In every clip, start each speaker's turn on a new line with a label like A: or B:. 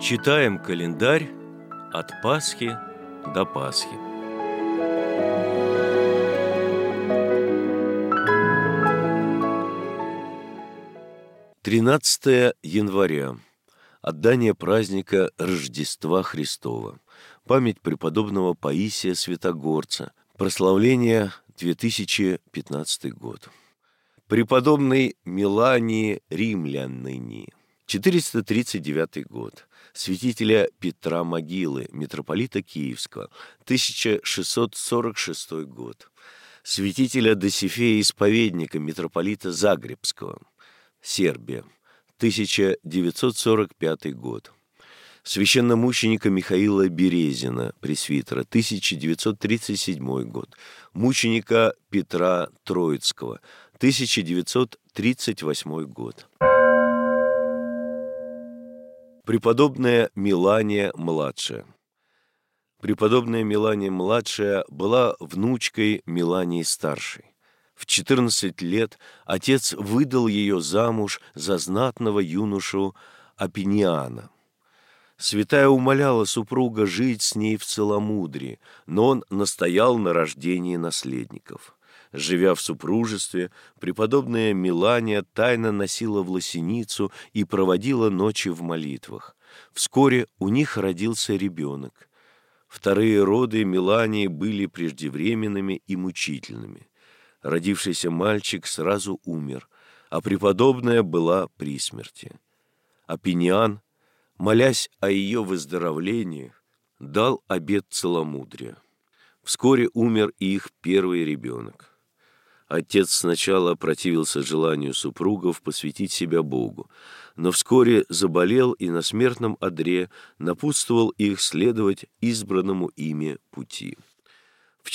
A: Читаем календарь от Пасхи до Пасхи. Тринадцатое января. Отдание праздника Рождества Христова. Память преподобного Паисия Святогорца. Прославление 2015 год. Преподобный Мелании Римлянине. 439 год. Святителя Петра Могилы, митрополита Киевского, 1646 год. Святителя Досифея Исповедника, митрополита Загребского, Сербия, 1945 год. Священномученика Михаила Березина, пресвитера, 1937 год. Мученика Петра Троицкого, 1938 год. Преподобная Мелания-младшая. Преподобная Мелания-младшая была внучкой Мелании-старшей. В 14 лет отец выдал ее замуж за знатного юношу Апиниана. Святая умоляла супруга жить с ней в целомудрии, но он настоял на рождении наследников. Живя в супружестве, преподобная Мелания тайно носила власеницу и проводила ночи в молитвах. Вскоре у них родился ребенок. Вторые роды Мелании были преждевременными и мучительными. Родившийся мальчик сразу умер, а преподобная была при смерти. Апиниан, молясь о ее выздоровлении, дал обет целомудрия. Вскоре умер и их первый ребенок. Отец сначала противился желанию супругов посвятить себя Богу, но вскоре заболел и на смертном одре напутствовал их следовать избранному ими пути. В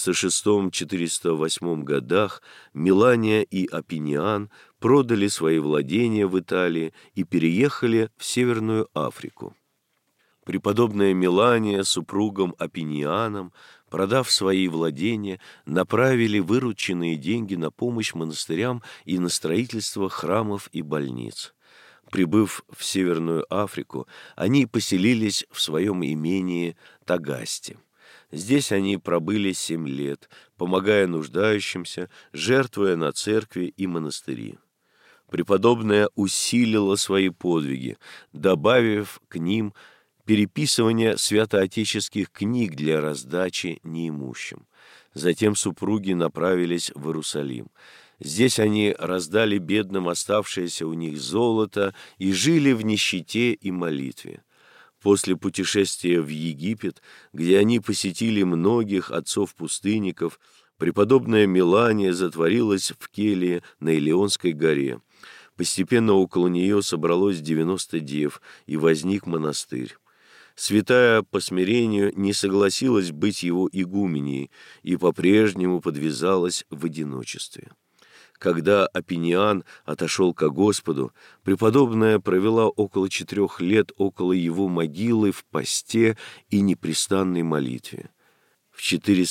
A: 406-408 годах Мелания и Апиниан продали свои владения в Италии и переехали в Северную Африку. Преподобная Мелания с супругом Апинианом, продав свои владения, направили вырученные деньги на помощь монастырям и на строительство храмов и больниц. Прибыв в Северную Африку, они поселились в своем имении Тагасте. Здесь они пробыли 7 лет, помогая нуждающимся, жертвуя на церкви и монастыри. Преподобная усилила свои подвиги, добавив к ним переписывание святоотеческих книг для раздачи неимущим. Затем супруги направились в Иерусалим. Здесь они раздали бедным оставшееся у них золото и жили в нищете и молитве. После путешествия в Египет, где они посетили многих отцов-пустынников, преподобная Мелания затворилась в келье на Илионской горе. Постепенно около нее собралось 90 дев, и возник монастырь. Святая по смирению не согласилась быть его игуменей и по-прежнему подвязалась в одиночестве. Когда Апиниан отошел ко Господу, преподобная провела около 4 лет около его могилы в посте и непрестанной молитве. В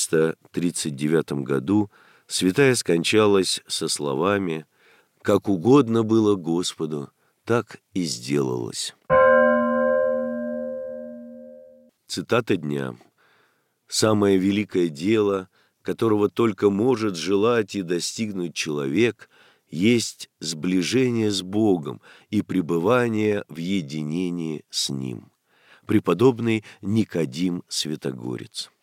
A: 439 году святая скончалась со словами «Как угодно было Господу, так и сделалось». Цитата дня. «Самое великое дело, которого только может желать и достигнуть человек, есть сближение с Богом и пребывание в единении с Ним». Преподобный Никодим Святогорец.